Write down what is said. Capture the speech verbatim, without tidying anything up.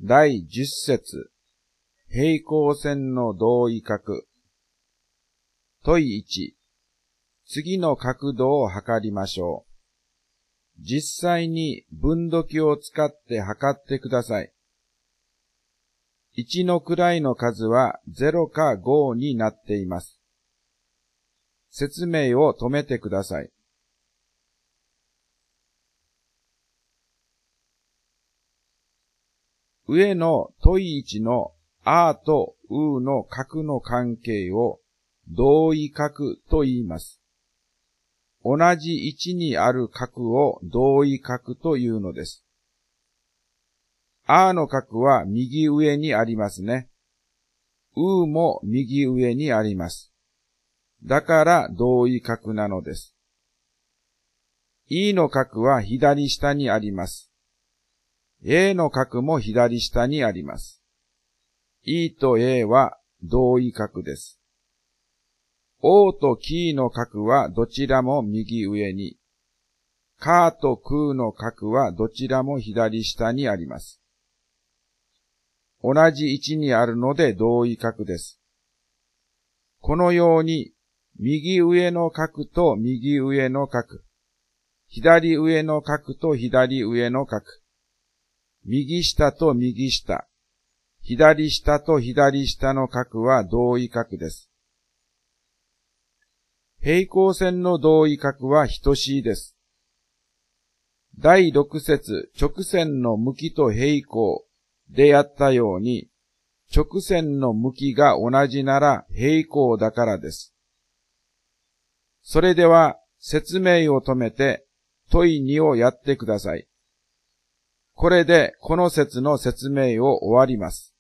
第十節、平行線の同位角。問いいち、次の角度を測りましょう。実際に分度器を使って測ってください。いちの位の数はゼロかごになっています。説明を止めてください。上の問いいちのあとうの角の関係を同位角と言います。同じ位置にある角を同位角というのです。あの角は右上にありますね。うも右上にあります。だから同位角なのです。いの角は左下にあります。A の角も左下にあります。E と A は同位角です。O とキの角はどちらも右上に。カとクの角はどちらも左下にあります。同じ位置にあるので同位角です。このように、右上の角と右上の角、左上の角と左上の角、右下と右下、左下と左下の角は同位角です。平行線の同位角は等しいです。第六節、直線の向きと平行でやったように、直線の向きが同じなら平行だからです。それでは説明を止めて問いにをやってください。これでこの節の説明を終わります。